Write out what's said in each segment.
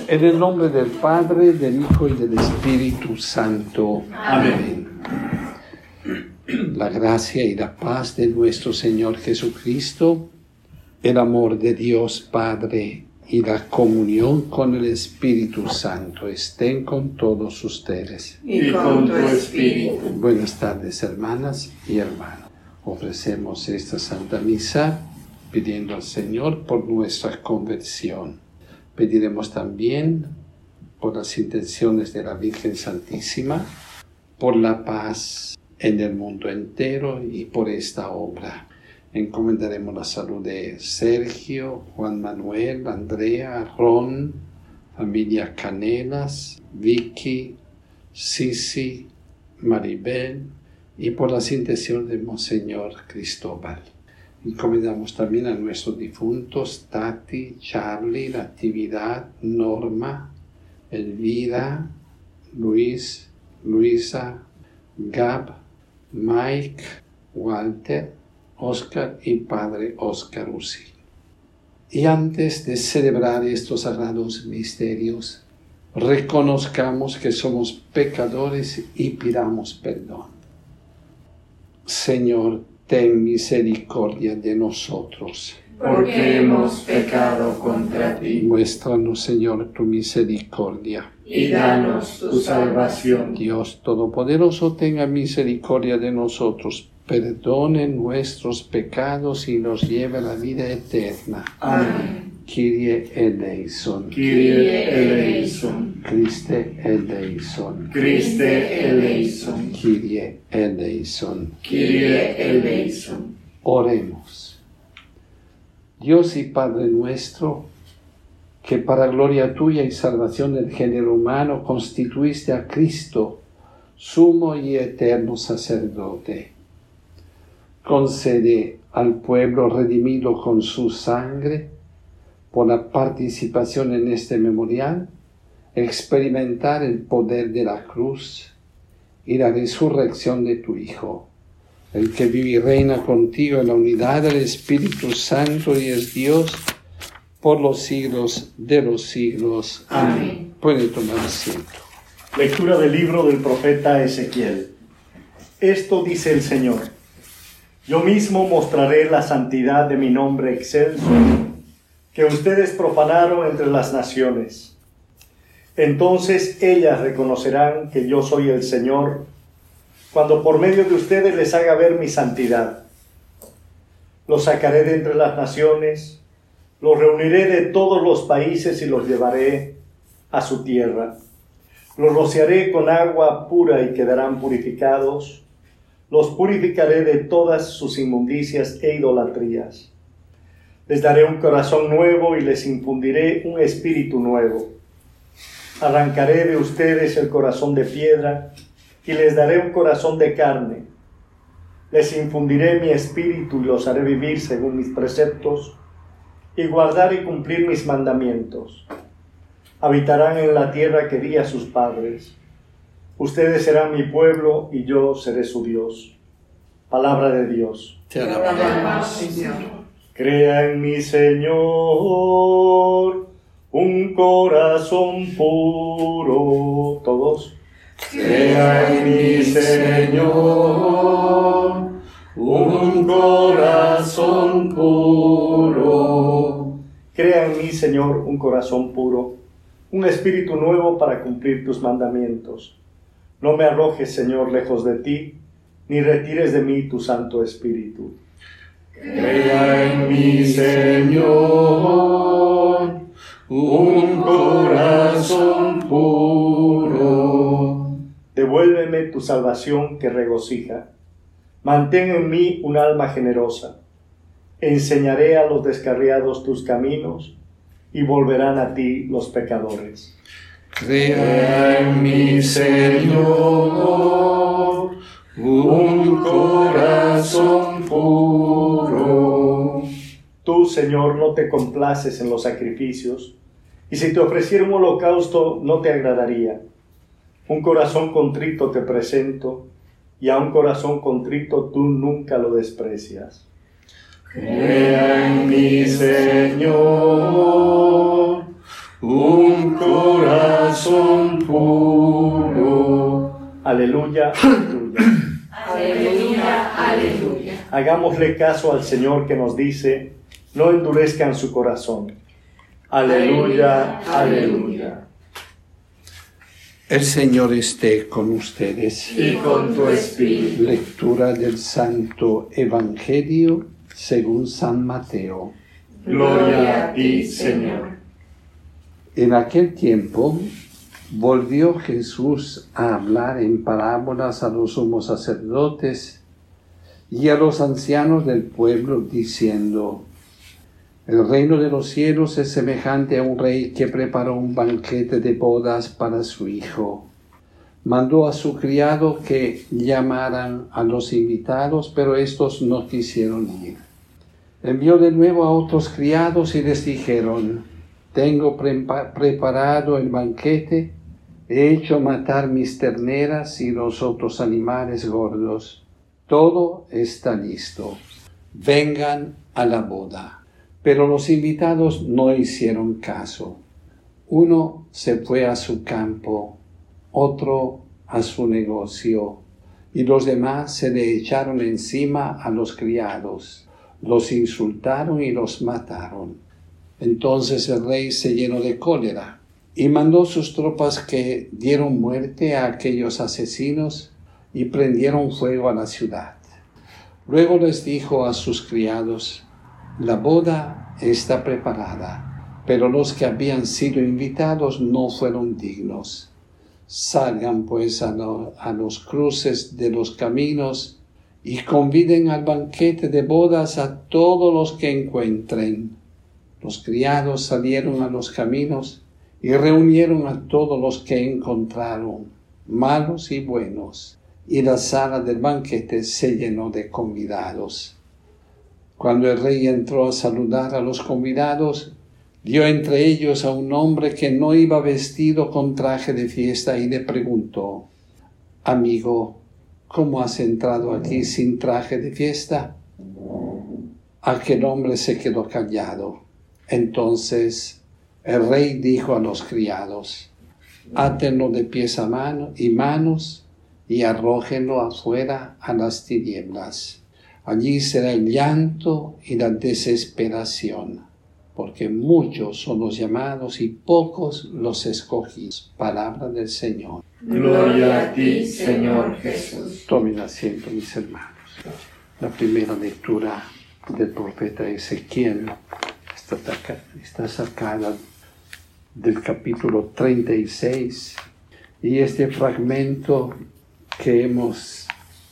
En el nombre del Padre, del Hijo y del Espíritu Santo. Amén. La gracia y la paz de nuestro Señor Jesucristo, el amor de Dios Padre y la comunión con el Espíritu Santo estén con todos ustedes. Y con tu espíritu. Buenas tardes, hermanas y hermanos. Ofrecemos esta Santa Misa pidiendo al Señor por nuestra conversión. Pediremos también por las intenciones de la Virgen Santísima, por la paz en el mundo entero y por esta obra. Encomendaremos la salud de Sergio, Juan Manuel, Andrea, Ron, familia Canelas, Vicky, Sisi, Maribel y por las intenciones de Monseñor Cristóbal. Encomendamos también a nuestros difuntos Tati, Charlie, Natividad, Norma, Elvira, Luis, Luisa, Gab, Mike, Walter, Oscar y Padre Oscar Uzi. Y antes de celebrar estos sagrados misterios, reconozcamos que somos pecadores y pidamos perdón. Señor, ten misericordia de nosotros, porque hemos pecado contra ti. Muéstranos, Señor, tu misericordia. Y danos tu salvación. Dios Todopoderoso, tenga misericordia de nosotros, perdone nuestros pecados y nos lleve a la vida eterna. Amén. Kyrie eleison. Kyrie eleison. Christe eleison. Christe eleison. Kyrie eleison. Kyrie eleison. Oremos. Dios y Padre nuestro, que para gloria tuya y salvación del género humano constituiste a Cristo, sumo y eterno sacerdote, concede al pueblo redimido con su sangre, por la participación en este memorial, experimentar el poder de la cruz y la resurrección de tu Hijo, el que vive y reina contigo en la unidad del Espíritu Santo y es Dios por los siglos de los siglos. Amén. Puede tomar asiento. Lectura del libro del profeta Ezequiel. Esto dice el Señor: Yo mismo mostraré la santidad de mi nombre excelso, que ustedes profanaron entre las naciones. Entonces ellas reconocerán que yo soy el Señor, cuando por medio de ustedes les haga ver mi santidad. Los sacaré de entre las naciones, los reuniré de todos los países y los llevaré a su tierra. Los rociaré con agua pura y quedarán purificados. Los purificaré de todas sus inmundicias e idolatrías. Les daré un corazón nuevo y les infundiré un espíritu nuevo. Arrancaré de ustedes el corazón de piedra y les daré un corazón de carne. Les infundiré mi espíritu y los haré vivir según mis preceptos y guardar y cumplir mis mandamientos. Habitarán en la tierra que di a sus padres. Ustedes serán mi pueblo y yo seré su Dios. Palabra de Dios. Te alabamos, Señor. Crea en mi Señor un corazón puro. Todos. Crea en mi Señor un corazón puro. Crea en mí, Señor, un corazón puro, un espíritu nuevo para cumplir tus mandamientos. No me arrojes, Señor, lejos de ti, ni retires de mí tu Santo Espíritu. Crea en mi Señor un corazón puro. Devuélveme tu salvación que regocija. Mantén en mí un alma generosa. Enseñaré a los descarriados tus caminos y volverán a ti los pecadores. Crea en mi Señor un corazón puro. Tú, Señor, no te complaces en los sacrificios, y si te ofreciera un holocausto no te agradaría. Un corazón contrito te presento, y a un corazón contrito tú nunca lo desprecias. Crea en mi Señor un corazón puro. Aleluya, aleluya. Aleluya, aleluya. Hagámosle caso al Señor que nos dice, no endurezcan su corazón. Aleluya, aleluya. El Señor esté con ustedes. Y con tu espíritu. Lectura del Santo Evangelio según San Mateo. Gloria a ti, Señor. En aquel tiempo volvió Jesús a hablar en parábolas a los sumos sacerdotes y a los ancianos del pueblo, diciendo: El reino de los cielos es semejante a un rey que preparó un banquete de bodas para su hijo. Mandó a su criado que llamaran a los invitados, pero estos no quisieron ir. Envió de nuevo a otros criados y les dijeron: Tengo preparado el banquete, he hecho matar mis terneras y los otros animales gordos. Todo está listo. Vengan a la boda. Pero los invitados no hicieron caso. Uno se fue a su campo, otro a su negocio, y los demás se le echaron encima a los criados, los insultaron y los mataron. Entonces el rey se llenó de cólera y mandó sus tropas que dieron muerte a aquellos asesinos y prendieron fuego a la ciudad. Luego les dijo a sus criados: La boda está preparada, pero los que habían sido invitados no fueron dignos. Salgan pues a los cruces de los caminos y conviden al banquete de bodas a todos los que encuentren. Los criados salieron a los caminos y reunieron a todos los que encontraron, malos y buenos, y la sala del banquete se llenó de convidados. Cuando el rey entró a saludar a los convidados, vio entre ellos a un hombre que no iba vestido con traje de fiesta y le preguntó: Amigo, ¿cómo has entrado aquí sin traje de fiesta? Aquel hombre se quedó callado. Entonces el rey dijo a los criados: Átenlo de pies a manos y arrójenlo afuera a las tinieblas. Allí será el llanto y la desesperación, porque muchos son los llamados y pocos los escogidos. Palabra del Señor. Gloria a ti, Señor Jesús. Tomen asiento, mis hermanos. La primera lectura del profeta Ezequiel está sacada del capítulo 36, y este fragmento que hemos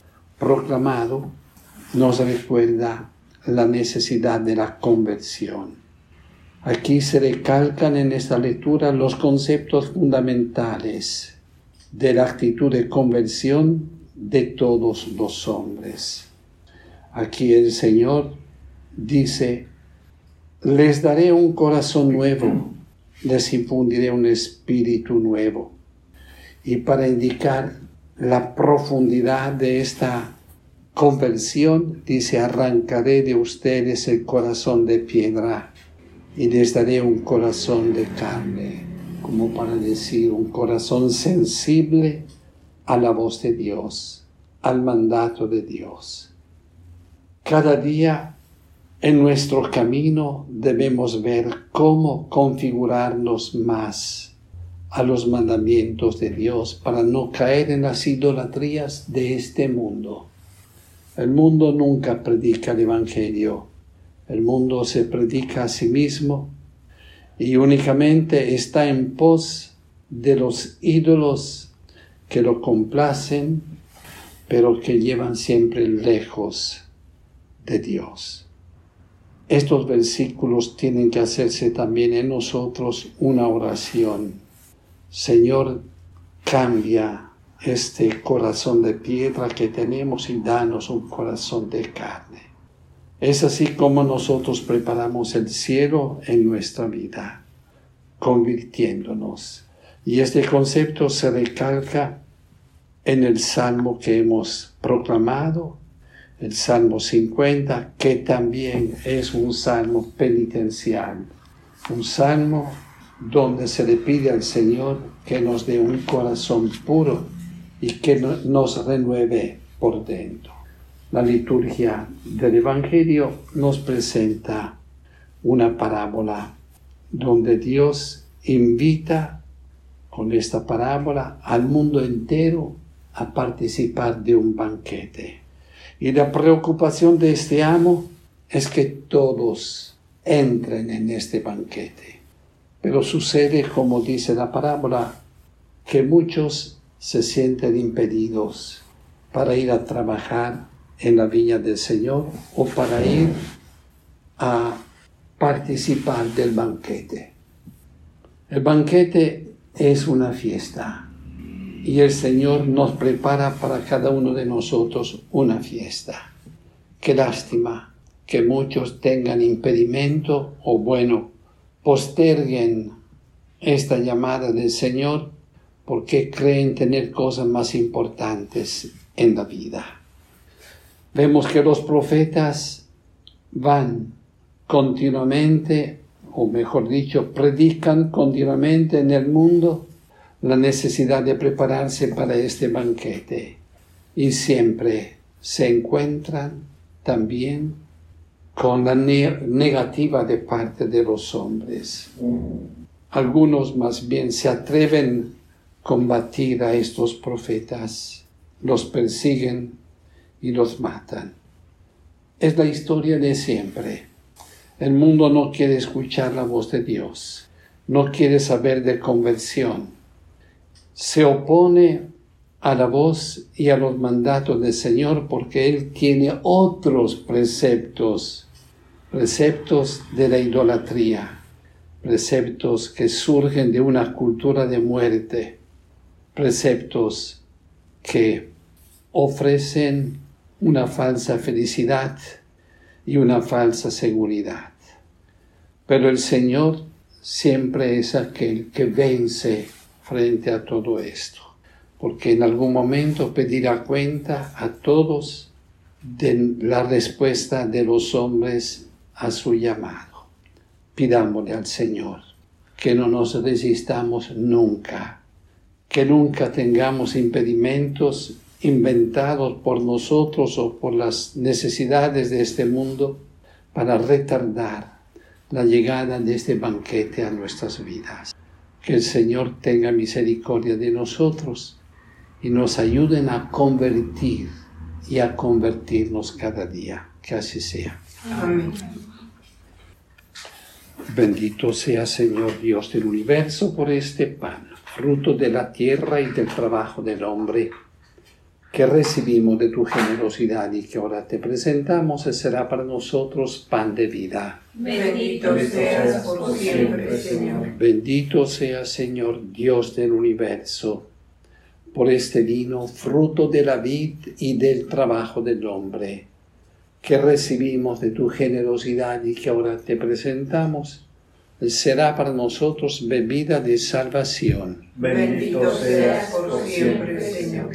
proclamado nos recuerda la necesidad de la conversión. Aquí se recalcan en esta lectura los conceptos fundamentales de la actitud de conversión de todos los hombres. Aquí el Señor dice: les daré un corazón nuevo, les infundiré un espíritu nuevo. Y para indicar la profundidad de esta conversión, dice: arrancaré de ustedes el corazón de piedra y les daré un corazón de carne, como para decir, un corazón sensible a la voz de Dios, al mandato de Dios. Cada día en nuestro camino debemos ver cómo configurarnos más a los mandamientos de Dios para no caer en las idolatrías de este mundo. El mundo nunca predica el Evangelio. El mundo se predica a sí mismo y únicamente está en pos de los ídolos que lo complacen, pero que llevan siempre lejos de Dios. Estos versículos tienen que hacerse también en nosotros una oración. Señor, cambia este corazón de piedra que tenemos y danos un corazón de carne. Es así como nosotros preparamos el cielo en nuestra vida, convirtiéndonos. Y este concepto se recalca en el salmo que hemos proclamado, el Salmo 50, que también es un salmo penitencial, un salmo donde se le pide al Señor que nos dé un corazón puro y que nos renueve por dentro. La liturgia del Evangelio nos presenta una parábola donde Dios invita con esta parábola al mundo entero a participar de un banquete. Y la preocupación de este amo es que todos entren en este banquete. Pero sucede, como dice la parábola, que muchos se sienten impedidos para ir a trabajar en la viña del Señor o para ir a participar del banquete. El banquete es una fiesta y el Señor nos prepara para cada uno de nosotros una fiesta. Qué lástima que muchos tengan impedimento o posterguen esta llamada del Señor porque creen tener cosas más importantes en la vida. Vemos que los profetas van continuamente, o mejor dicho, predican continuamente en el mundo la necesidad de prepararse para este banquete y siempre se encuentran también con la negativa de parte de los hombres. Algunos más bien se atreven a combatir a estos profetas, los persiguen y los matan. Es la historia de siempre. El mundo no quiere escuchar la voz de Dios, no quiere saber de conversión. Se opone a la voz y a los mandatos del Señor porque Él tiene otros preceptos de la idolatría, preceptos que surgen de una cultura de muerte, preceptos que ofrecen una falsa felicidad y una falsa seguridad. Pero el Señor siempre es aquel que vence frente a todo esto, porque en algún momento pedirá cuenta a todos de la respuesta de los hombres a su llamado. Pidámosle al Señor que no nos resistamos nunca, que nunca tengamos impedimentos inventados por nosotros o por las necesidades de este mundo para retardar la llegada de este banquete a nuestras vidas. Que el Señor tenga misericordia de nosotros y nos ayuden a convertir y a convertirnos cada día. Que así sea. Amén. Bendito sea, Señor Dios del universo, por este pan, fruto de la tierra y del trabajo del hombre, que recibimos de tu generosidad y que ahora te presentamos, y será para nosotros pan de vida. Bendito seas por siempre, Señor. Bendito sea, Señor Dios del universo, por este vino, fruto de la vid y del trabajo del hombre, que recibimos de tu generosidad y que ahora te presentamos, será para nosotros bebida de salvación. Bendito seas por siempre, Señor.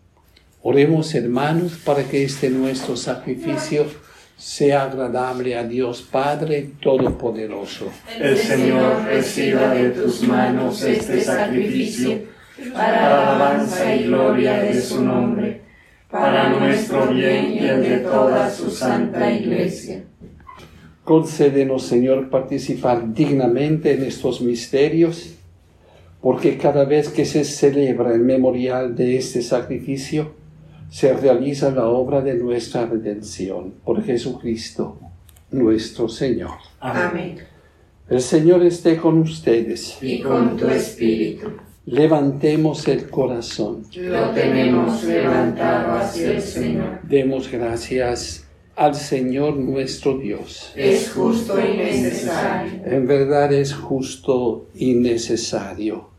Oremos, hermanos, para que este nuestro sacrificio sea agradable a Dios Padre Todopoderoso. El Señor reciba de tus manos este sacrificio para alabanza y gloria de su nombre, para nuestro bien y el de toda su santa Iglesia. Concédenos, Señor, participar dignamente en estos misterios, porque cada vez que se celebra el memorial de este sacrificio, se realiza la obra de nuestra redención por Jesucristo, nuestro Señor. Amén. El Señor esté con ustedes. Y con tu espíritu. Levantemos el corazón. Lo tenemos levantado hacia el Señor. Demos gracias al Señor nuestro Dios. Es justo y necesario. En verdad es justo y necesario.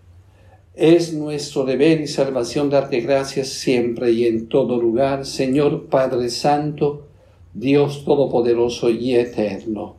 Es nuestro deber y salvación darte gracias siempre y en todo lugar, Señor Padre Santo, Dios Todopoderoso y Eterno,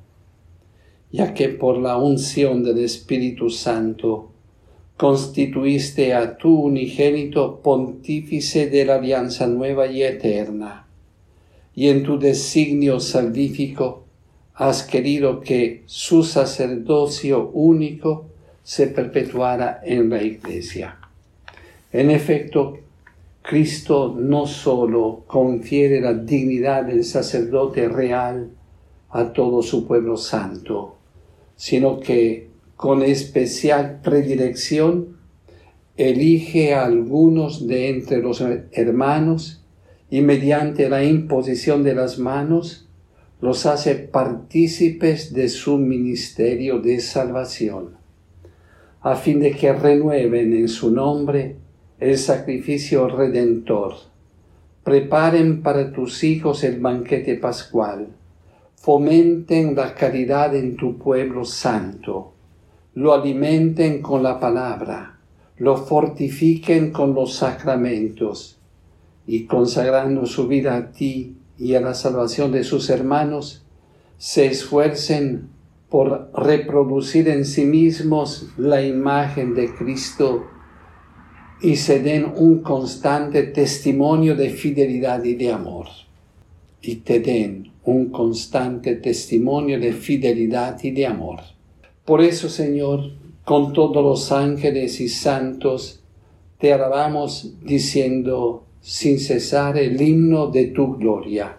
ya que por la unción del Espíritu Santo constituiste a tu unigénito pontífice de la alianza nueva y eterna, y en tu designio salvífico has querido que su sacerdocio único se perpetuara en la Iglesia. En efecto, Cristo no solo confiere la dignidad del sacerdote real a todo su pueblo santo, sino que con especial predilección elige a algunos de entre los hermanos y mediante la imposición de las manos los hace partícipes de su ministerio de salvación, a fin de que renueven en su nombre el sacrificio redentor, preparen para tus hijos el banquete pascual, fomenten la caridad en tu pueblo santo, lo alimenten con la palabra, lo fortifiquen con los sacramentos, y consagrando su vida a ti y a la salvación de sus hermanos, se esfuercen por reproducir en sí mismos la imagen de Cristo y se den un constante testimonio de fidelidad y de amor. Y te den un constante testimonio de fidelidad y de amor. Por eso, Señor, con todos los ángeles y santos, te alabamos diciendo sin cesar el himno de tu gloria.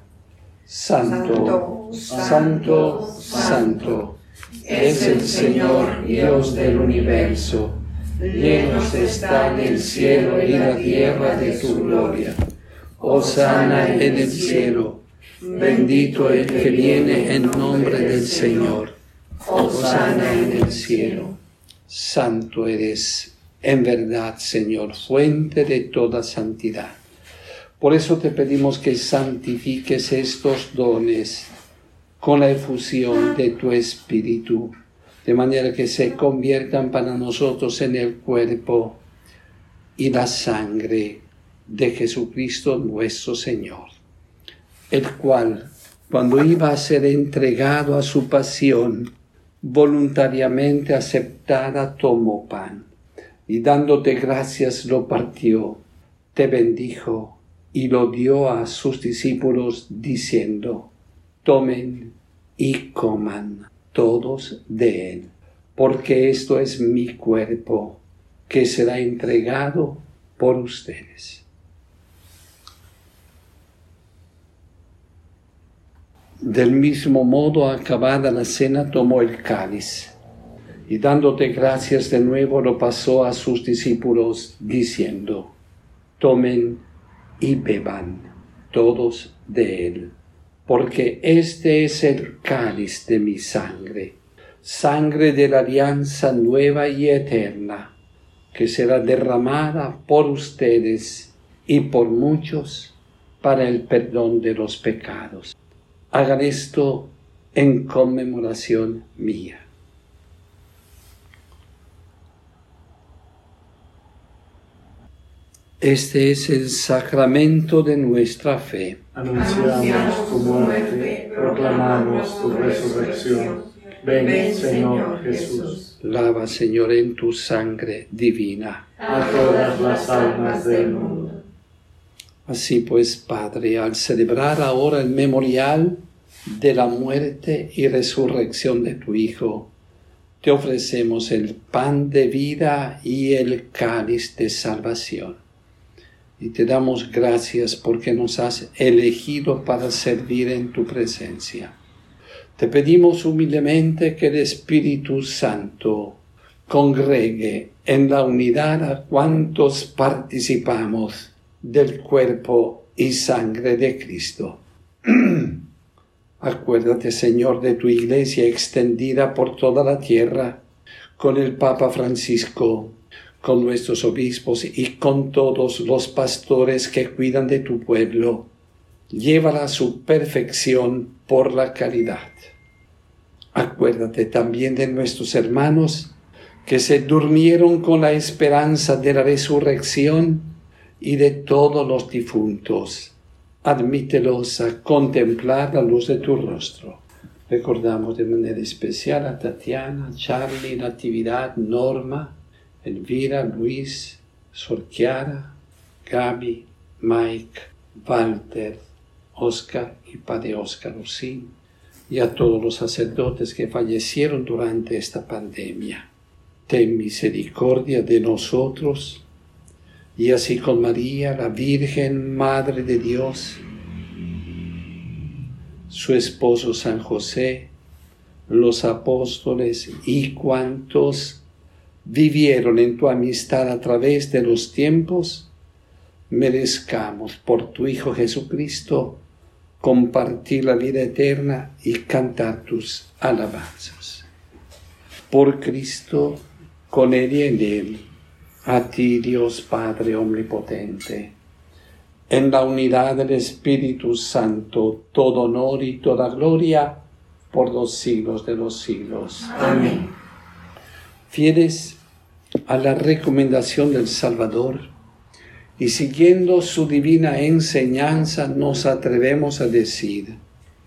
Santo, santo, santo, es el Señor Dios del universo. Llenos están el cielo y la tierra de tu gloria. Hosana en el cielo. Bendito el que viene en nombre del Señor. Hosana en el cielo. Santo eres, en verdad, Señor, fuente de toda santidad. Por eso te pedimos que santifiques estos dones con la efusión de tu Espíritu, de manera que se conviertan para nosotros en el cuerpo y la sangre de Jesucristo nuestro Señor, el cual, cuando iba a ser entregado a su pasión, voluntariamente aceptada, tomó pan, y dándote gracias lo partió, te bendijo y lo dio a sus discípulos, diciendo: tomen y coman todos de él, porque esto es mi cuerpo, que será entregado por ustedes. Del mismo modo, acabada la cena, tomó el cáliz, y dándote gracias de nuevo, lo pasó a sus discípulos, diciendo: tomen y beban todos de él, porque este es el cáliz de mi sangre, sangre de la alianza nueva y eterna, que será derramada por ustedes y por muchos para el perdón de los pecados. Hagan esto en conmemoración mía. Este es el sacramento de nuestra fe. Anunciamos tu muerte, proclamamos tu resurrección. Ven, Señor Jesús. Lava, Señor, en tu sangre divina A todas las almas del mundo. Así pues, Padre, al celebrar ahora el memorial de la muerte y resurrección de tu Hijo, te ofrecemos el pan de vida y el cáliz de salvación. Y te damos gracias porque nos has elegido para servir en tu presencia. Te pedimos humildemente que el Espíritu Santo congregue en la unidad a cuantos participamos del cuerpo y sangre de Cristo. Acuérdate, Señor, de tu Iglesia extendida por toda la tierra, con el Papa Francisco, con nuestros obispos y con todos los pastores que cuidan de tu pueblo. Llévala a su perfección por la caridad. Acuérdate también de nuestros hermanos que se durmieron con la esperanza de la resurrección y de todos los difuntos. Admítelos a contemplar la luz de tu rostro. Recordamos de manera especial a Tatiana, Charlie, Natividad, Norma, Elvira, Luis, Sor Chiara, Gaby, Mike, Walter, Oscar y Padre Oscar Usín, y a todos los sacerdotes que fallecieron durante esta pandemia. ten misericordia de nosotros, y así con María, la Virgen Madre de Dios, su esposo San José, los apóstoles y cuantos vivieron en tu amistad a través de los tiempos, merezcamos por tu Hijo Jesucristo compartir la vida eterna y cantar tus alabanzas. Por Cristo, con Él y en Él, a ti, Dios Padre Omnipotente, en la unidad del Espíritu Santo, todo honor y toda gloria por los siglos de los siglos. Amén. Fieles a la recomendación del Salvador y siguiendo su divina enseñanza, nos atrevemos a decir: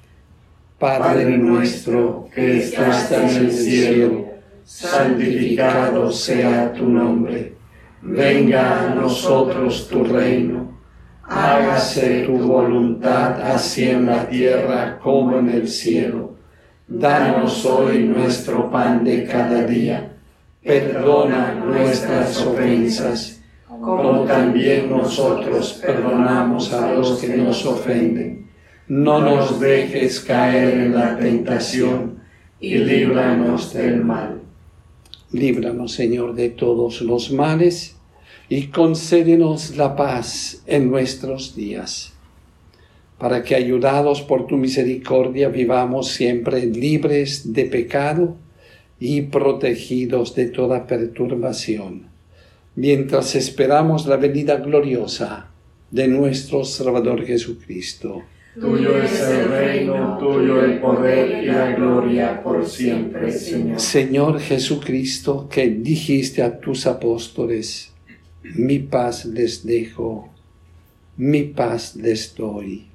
Padre nuestro que estás en el cielo, santificado sea tu nombre. Venga a nosotros tu reino. Hágase tu voluntad así en la tierra como en el cielo. Danos hoy nuestro pan de cada día. Perdona nuestras ofensas, como también nosotros perdonamos a los que nos ofenden. No nos dejes caer en la tentación y líbranos del mal. Líbranos, Señor, de todos los males y concédenos la paz en nuestros días, para que, ayudados por tu misericordia, vivamos siempre libres de pecado y protegidos de toda perturbación, mientras esperamos la venida gloriosa de nuestro Salvador Jesucristo. Tuyo es el reino, tuyo el poder y la gloria por siempre, Señor. Señor Jesucristo, que dijiste a tus apóstoles: mi paz les dejo, mi paz les doy.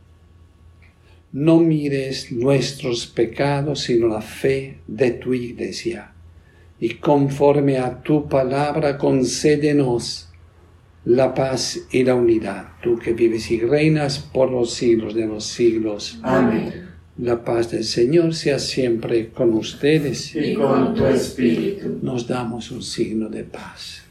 No mires nuestros pecados, sino la fe de tu Iglesia, y conforme a tu palabra concédenos la paz y la unidad, tú que vives y reinas por los siglos de los siglos. Amén. La paz del Señor sea siempre con ustedes. Y con tu espíritu. Nos damos un signo de paz.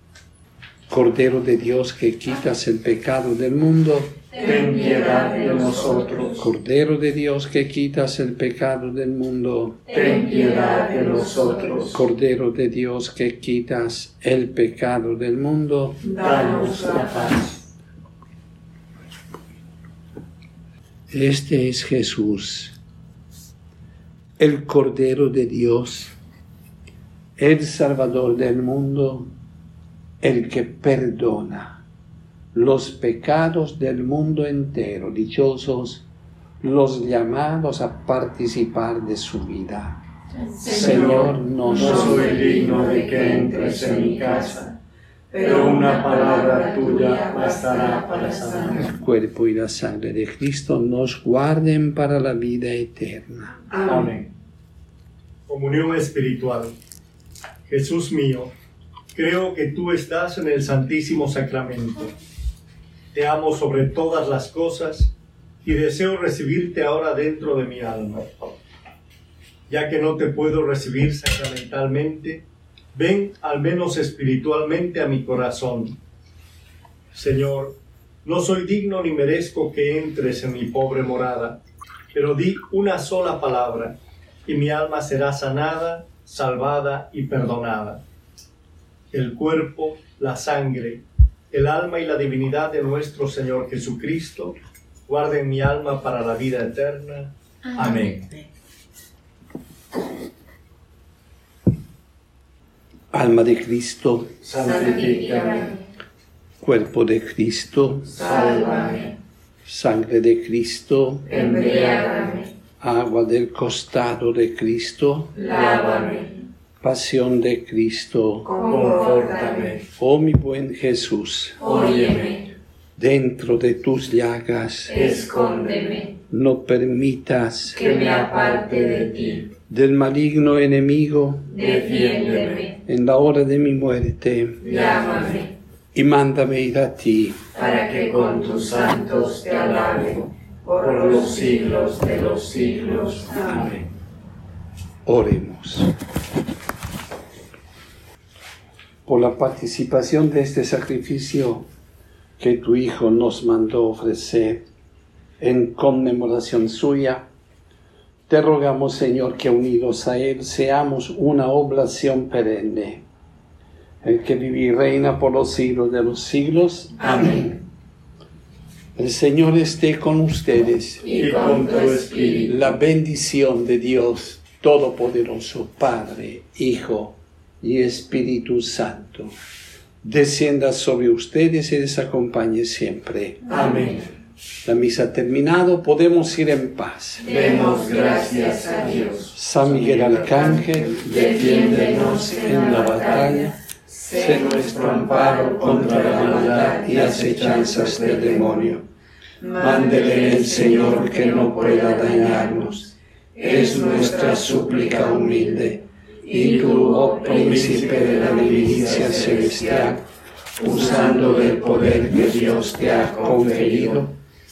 Cordero de Dios, que quitas el pecado del mundo, ten piedad de nosotros. Cordero de Dios, que quitas el pecado del mundo, ten piedad de nosotros. Cordero de Dios, que quitas el pecado del mundo, danos la paz. Este es Jesús, el Cordero de Dios, el Salvador del mundo, el que perdona los pecados del mundo entero. Dichosos los llamados a participar de su vida. Señor, no soy digno de que entres en mi casa, pero una palabra tuya bastará para sanarme. El cuerpo y la sangre de Cristo nos guarden para la vida eterna. Amén. Comunión espiritual. Jesús mío, creo que tú estás en el Santísimo Sacramento. Te amo sobre todas las cosas y deseo recibirte ahora dentro de mi alma. Ya que no te puedo recibir sacramentalmente, ven al menos espiritualmente a mi corazón. Señor, no soy digno ni merezco que entres en mi pobre morada, pero di una sola palabra y mi alma será sanada, salvada y perdonada. El cuerpo, la sangre, el alma y la divinidad de nuestro Señor Jesucristo guarden mi alma para la vida eterna. Amén. Alma de Cristo, santifícame. Cuerpo de Cristo, sálvame. Sangre de Cristo, embriágame. Agua del costado de Cristo, lávame. Pasión de Cristo, confórtame. Oh mi buen Jesús, óyeme. Dentro de tus llagas, escóndeme. No permitas que me aparte de ti. Del maligno enemigo, defiéndeme. En la hora de mi muerte, llámame. Y mándame ir a ti, para que con tus santos te alabe por los siglos de los siglos. Amén. Oremos. por la participación de este sacrificio que tu Hijo nos mandó ofrecer en conmemoración suya, te rogamos, Señor, que unidos a Él seamos una oblación perenne, el que vive y reina por los siglos de los siglos. Amén. El Señor esté con ustedes. Y con tu espíritu. La bendición de Dios Todopoderoso, Padre, Hijo y Espíritu Santo, descienda sobre ustedes y les acompañe siempre. Amén. La misa ha terminado, podemos ir en paz. Demos gracias a Dios. San Miguel Arcángel, Defiéndenos en la batalla. sé nuestro amparo contra la maldad y acechanzas del demonio. Mándele el Señor que no pueda dañarnos. Es nuestra súplica humilde. Y tú, oh príncipe de la milicia celestial, usando del poder que Dios te ha conferido,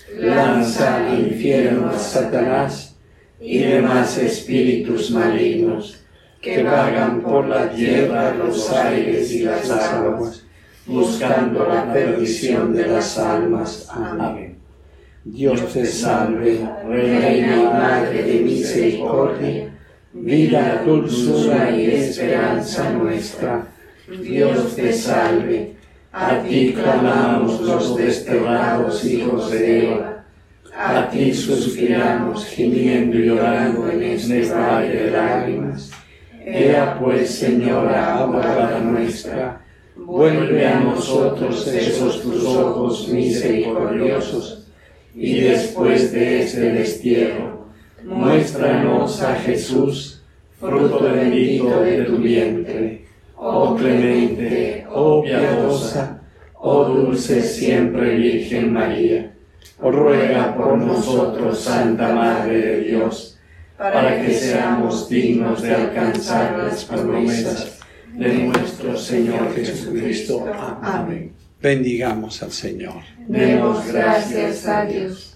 lanza al infierno a Satanás y demás espíritus malignos que vagan por la tierra, los aires y las aguas, buscando la perdición de las almas. Amén. Dios te salve, Reina y Madre de misericordia, vida, dulzura y esperanza nuestra. Dios te salve, a ti clamamos los desterrados hijos de Eva, a ti suspiramos gimiendo y llorando en este valle de lágrimas. Ea pues, Señora, abogada nuestra, vuelve a nosotros esos tus ojos misericordiosos, y después de este destierro, muéstranos a Jesús, fruto bendito de tu vientre. Oh clemente, oh piadosa, oh dulce siempre Virgen María, ruega por nosotros, Santa Madre de Dios, para que seamos dignos de alcanzar las promesas de nuestro Señor Jesucristo. Amén. Bendigamos al Señor. Demos gracias a Dios.